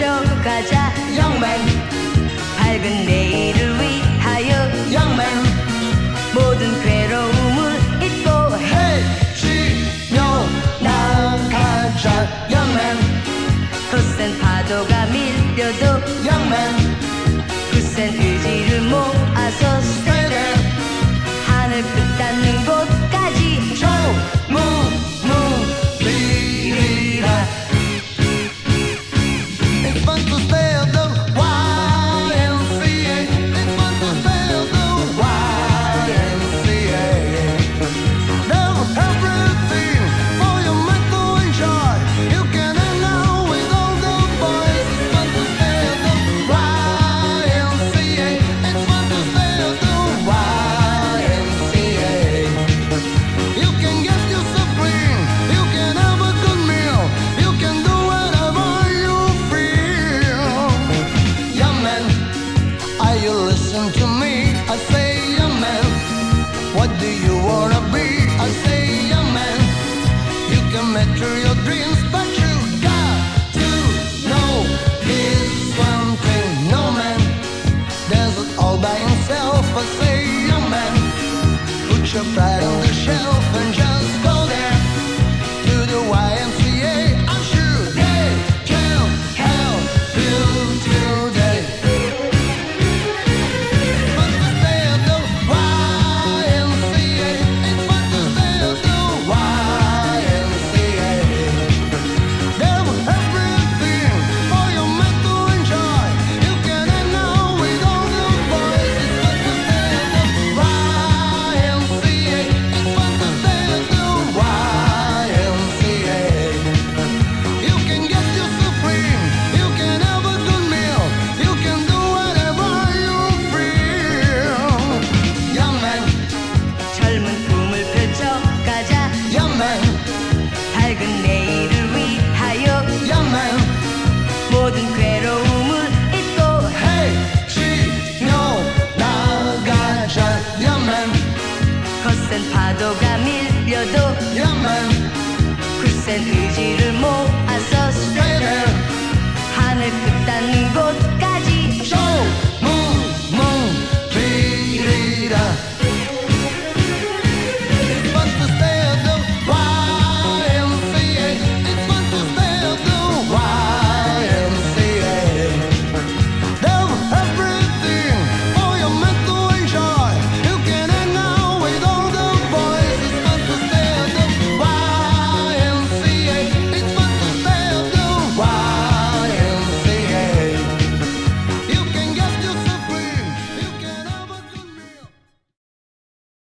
펼쳐가자 Young man, 밝은 내일을 위하여 young man, 모든 괴로움을 잊고 해지며 나가자. Young man, 거센 파도가 밀려도 young man, 굳센 의지를 모아서 stay there. 하늘 끝 닿는 곳까지 저 무무길이라. It's fun to stay at the YMCA. It's fun to stay at the YMCA. There's everything for your mind to enjoy. You can hang out with all the boys. It's fun to stay at the YMCA. It's fun to stay at the YMCA. You can get yourself clean. You can have a good meal. You can do whatever you feel. Young man, are you listening to me? I say, young man, what do you wanna be? I say, young man, you can measure your dreams, but you got to know this one thing. No man does it all by himself. I say, young man, put your pride on the shelf and just go there to the YMCA. I'm sure they can help you today. It's fun to stay at the YMCA. It's fun to stay at the YMCA. There's everything for your mind to enjoy. You can hang out with all the boys. It's fun to stay at the YMCA. It's fun to stay at the YMCA. You can get yourself clean. You can have a good meal. You can do whatever you feel. Young man, 젊은 꿈을 펼쳐가자 young man, 밝은 내일을 위하여 young man. 모든 괴로움을 잊고 해지며 나가자. Young man, 거센 파도가 밀려도 young man, 굳센 의지를 모아서 stay there. 하늘 끝 닿는 곳